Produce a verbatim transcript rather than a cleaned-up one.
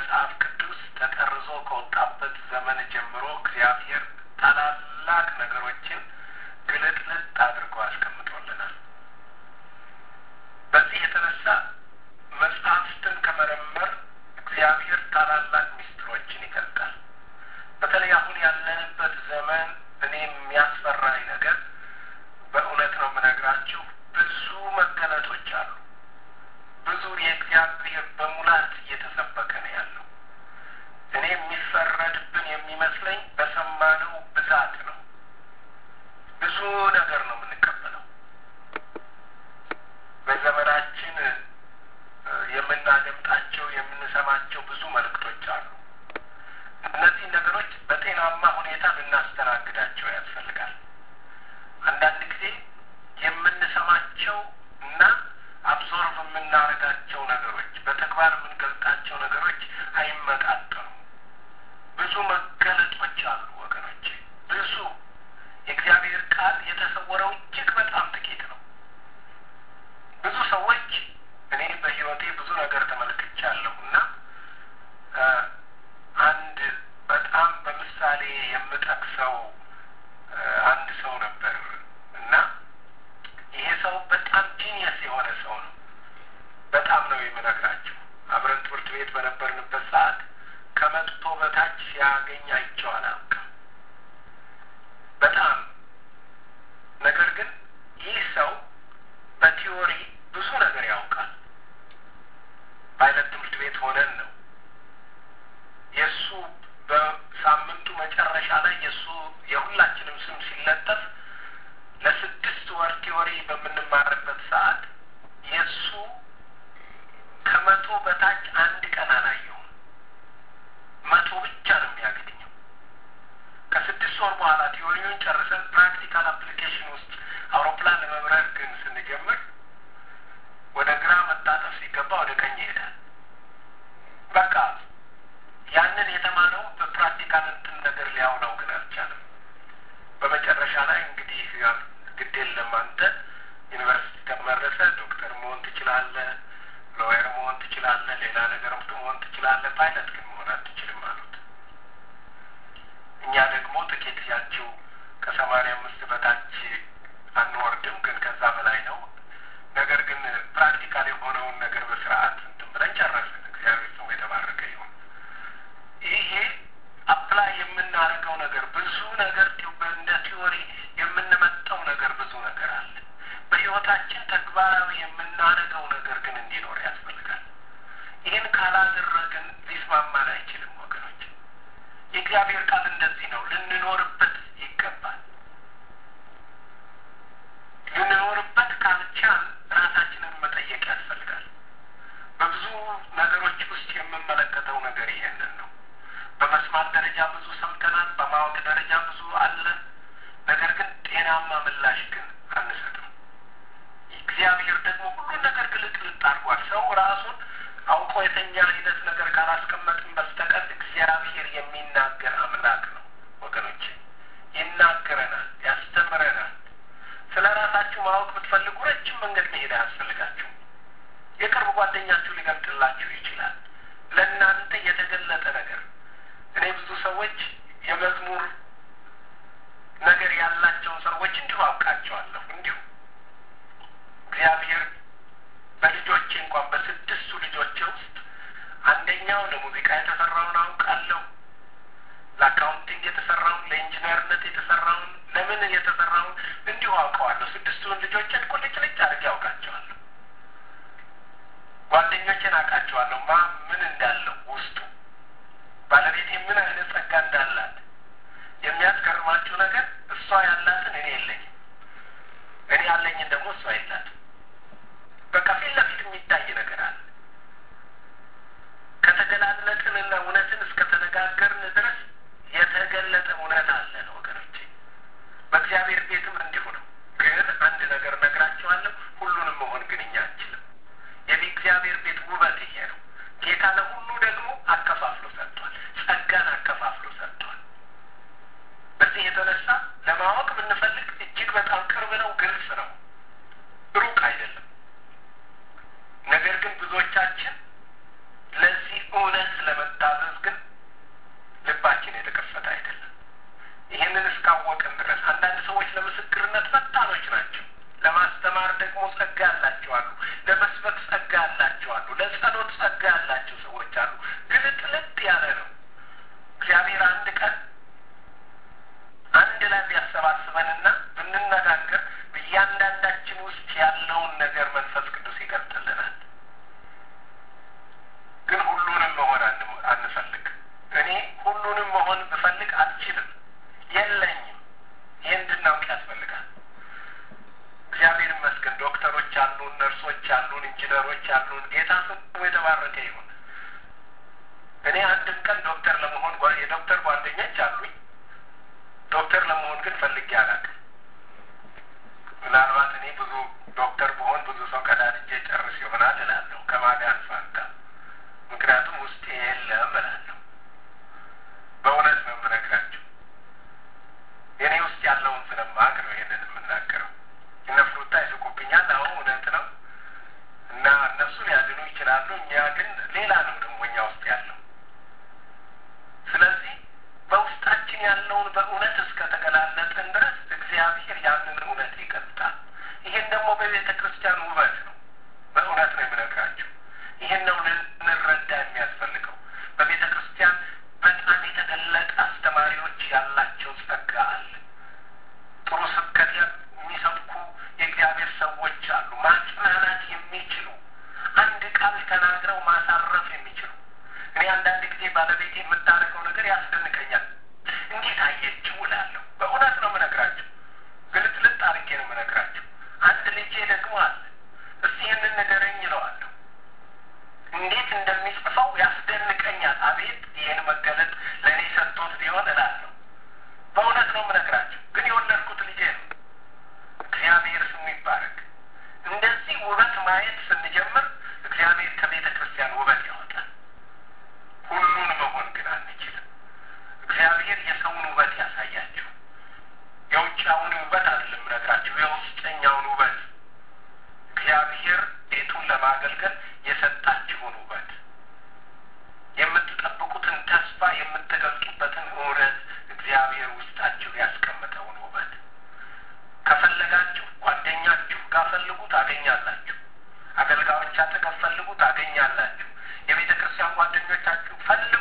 መጽሐፍ ቅዱስ ተጠርዞ ከወጣበት ዘመን ጀምሮ እግዚአብሔር ታላላቅ ነገሮችን ግልጥልጥ አድርጎ አስቀምጦልናል። በዚህ የተነሳ መጽሐፍትን ከመረመር እግዚአብሔር ታላላቅ ሚስጥሮችን ይገልጣል። በተለይ አሁን ያለንበት ዘመን እኔ የሚያስፈራኝ ነገር በእውነት ነው የምነግራችሁ፣ ብዙ መገለጦች አሉ። ብዙ የእግዚአብሔር በሙላት እየተሰበከ ነው ያለው። እኔ የሚፈረድብን የሚመስለኝ በሰማነው ብዛት ነው። ብዙ ነገር ነው የምንቀበለው። በዘመናችን የምናደምጣቸው የምንሰማቸው ብዙ መልእክቶች አሉ። እነዚህ ነገሮች በጤናማ ሁኔታ ልናስተናግዳቸው ያስፈልጋል። አንዳንድ ጊዜ የምንሰማቸው እና አብዞርቭ የምናደርጋቸው ነገሮች በተግባር የምንገልጣቸው ነገሮች አይመጣጠኑም። ብዙ መገለጦች አሉ ወገኖቼ። ብዙ የእግዚአብሔር ቃል የተሰወረው እጅግ በጣም ጥቂት ነው። ብዙ ሰዎች እኔ በሕይወቴ ብዙ ነገር ተመልክቻለሁ እና አንድ በጣም በምሳሌ የምጠቅሰው አንድ ሰው ነበር እና ይሄ ሰው በጣም ጂኒየስ የሆነ ሰው ነው። በጣም ነው የምነግራችሁ። አብረን ትምህርት ቤት በነበርንበት ሰዓት ከመጥቶ በታች ሲያገኝ አይቼው አላውቅም። በጣም ነገር ግን ይህ ሰው በቲዮሪ ብዙ ነገር ያውቃል። በአይነት ትምህርት ቤት ሆነን ነው የእሱ በሳምንቱ መጨረሻ ላይ የእሱ የሁላችንም ስም ሲለጠፍ ለስድስት ወር ቲዮሪ በምንማርበት ሰዓት የእሱ ከመቶ በታች አንድ ቀን አላየሁም። መቶ ብቻ ነው የሚያገኘው። ከስድስት ወር በኋላ ቲዮሪውን ጨርሰን ፕራክቲካል አፕሊኬሽን ውስጥ አውሮፕላን ለመብረር ግን ስንጀምር ወደ ግራ መታጠፍ ሲገባ ወደ ቀኝ ይሄዳል። በቃ ያንን የተማረው በፕራክቲካል እንትን ነገር ሊያውለው ግን አልቻለም። በመጨረሻ ላይ እንግዲህ ግድ የለም አንተ ዩኒቨርሲቲ ተመረሰ ዶክተር መሆን ትችላለህ፣ ሎየር መሆን ትችላለህ፣ ሌላ ነገርም መሆን ትችላለህ፣ ፓይለት ግን መሆን አትችልም አሉት። እኛ ደግሞ ጥቂት ያችው ከሰማንያ አምስት በታች አንወርድም፣ ግን ከዛ በላይ ነው። ነገር ግን ፕራክቲካል የሆነውን ነገር በስርዓት እንትን ብለን ጨረስን። እግዚአብሔር ስሙ የተባረከ ይሁን። ይሄ አፕላይ የምናደርገው ነገር ብዙ ነገር እንደ ቲዮሪ የምንመጣው ነገር ብዙ ነገር አለ። በሕይወታችን ተግባራዊ የምናደርገው ነገር ግን እንዲኖር ያስፈልጋል። ይህን ካላደረግን ሊስማማን አይችልም ወገኖች። የእግዚአብሔር ቃል እንደዚህ ነው፣ ልንኖርበት ይገባል። ልንኖርበት ካልቻል ራሳችንን መጠየቅ ያስፈልጋል። በብዙ ነገሮች ውስጥ የምመለከተው ነገር ይሄንን ነው። በመስማት ደረጃ ብዙ ሰምተናል፣ በማወቅ ደረጃ ብዙ አለን። ነገር ግን ጤናማ ምላሽ ግን አንሰጥም። እግዚአብሔር ደግሞ ሁሉን ነገር ግልጥልጥ አድርጓል። ሰው ራሱን አውቆ የተኛ አይነት ነገር ካላስቀመጥን በስተቀር እግዚአብሔር የሚናገር አምላክ ነው ወገኖቼ። ይናገረናል፣ ያስተምረናል። ስለ ራሳችሁ ማወቅ ብትፈልጉ ረጅም መንገድ መሄድ አያስፈልጋችሁም። የቅርብ ጓደኛችሁ ሊገልጥላችሁ ይችላል። ለእናንተ የተገለጠ ነገር እኔ ብዙ ሰዎች የመዝሙር ነገር ያላቸውን ሰዎች እንዲሁ አውቃቸዋለሁ። እንዲሁ እግዚአብሔር በልጆቼ እንኳን በስድስቱ ልጆቼ ውስጥ አንደኛው ለሙዚቃ የተሰራውን አውቃለሁ፣ ለአካውንቲንግ የተሰራውን፣ ለኢንጂነርነት የተሰራውን፣ ለምን የተሰራውን እንዲሁ አውቀዋለሁ። ስድስቱን ልጆችን ቁልጭ ልጭ አድርጌ አውቃቸዋለሁ። ጓደኞቼን አውቃቸዋለሁ ማ ምን እንዳለው ውስጡ፣ ባለቤቴ ምን አይነት ጸጋ እንዳላት። የሚያስገርማችሁ ነገር እሷ ያላትን እኔ የለኝም፣ እኔ ያለኝን ደግሞ እሷ የላትም። በቃ ፊት ለፊት የሚታይ ነገር አለ። ከተገላለጥንና እውነትን እስከተነጋገርን ድረስ የተገለጠ እውነት አለን ወገኖቼ። በእግዚአብሔር ቤትም እንዲሁ ነው። ግን አንድ ነገር ነግራችኋለሁ፣ ሁሉንም መሆን ግን እኛ አንችልም። የእግዚአብሔር ቤት ውበት ይሄ ነው። ጌታ ለሁሉ ደግሞ ያሉን ጌታ ስሙ የተባረከ ይሁን። እኔ አንድም ቀን ዶክተር ለመሆን የዶክተር ጓደኞች አሉኝ። ዶክተር ለመሆን ግን ፈልጌ አላውቅም። ምናልባት እኔ ብዙ ዶክተር ብሆን ብዙ ሰው ቀዳድጄ ጨርስ ይሆናል እላለሁ ከማዳን ፋንታ። ምክንያቱም ውስጤ የለም እላለሁ። በእውነት ነው የምነግራቸው። የኔ ውስጥ ያለውን ስለማውቅ ነው ይሄንን የምናገረው። እነ ፍሩታ ይስቁብኛል። አዎ እውነት ነው እና እነሱ ሊያድኑ ይችላሉ። እኛ ግን ሌላ ነው ደግሞ እኛ ውስጥ ያለው። ስለዚህ በውስጣችን ያለውን በእውነት እስከተገላለጠን ድረስ እግዚአብሔር ያንን እውነት ይገልጣል። ይሄን ደግሞ በቤተ ክርስቲያን ውበት ነው። በእውነት ነው የምነግራቸው። ይሄን ነው ልንረዳ የሚያስፈልገው። በቤተ ክርስቲያን በጣም የተገለጠ አስተማሪዎች ያላቸው ጸጋ አለ። ጥሩ ስብከት የሚሰብኩ የእግዚአብሔር ሰዎች አሉ። ማጽናናት የሚችሉ አንድ ቃል ተናግረው ማሳረፍ የሚችሉ። እኔ አንዳንድ ጊዜ ባለቤቴ የምታደርገው ነገር ያስደንቀኛል። እንዴት አየችው እላለሁ። በእውነት ነው የምነግራቸው። ግልጥልጥ አድርጌ ነው የምነግራቸው። አንድ ልጄ ደግሞ አለ። እስቲ ይህንን ንገረኝ እለዋለሁ። እንዴት እንደሚጽፈው ያስደንቀኛል። አቤት ይህን መገለጥ ለእኔ ሰጥቶት ቢሆን እላለሁ። በእውነት ነው የምነግራቸው። ግን የወለድኩት ልጄ ነው። እግዚአብሔር ስሙ ይባረክ። እንደዚህ ውበት ማየት ስንጀምር እግዚአብሔር ከቤተ ክርስቲያን ውበት ያወጣል። ሁሉን መሆን ግን አንችልም። እግዚአብሔር የሰውን ውበት ያሳያችሁ። የውጫውን ውበት አይደለም የምነግራችሁ፣ የውስጠኛውን ውበት። እግዚአብሔር ቤቱን ለማገልገል የሰጣችሁን ውበት፣ የምትጠብቁትን ተስፋ የምትገልጡበትን እውነት እግዚአብሔር ውስጣችሁ ያስቀመጠውን ውበት ከፈለጋችሁ ጓደኛችሁ ጋር ፈልጉ ታገኛላችሁ። አገልጋዮች አጠገብ ፈልጉ ታገኛላችሁ። የቤተ ክርስቲያን ጓደኞቻችሁ ፈልጉ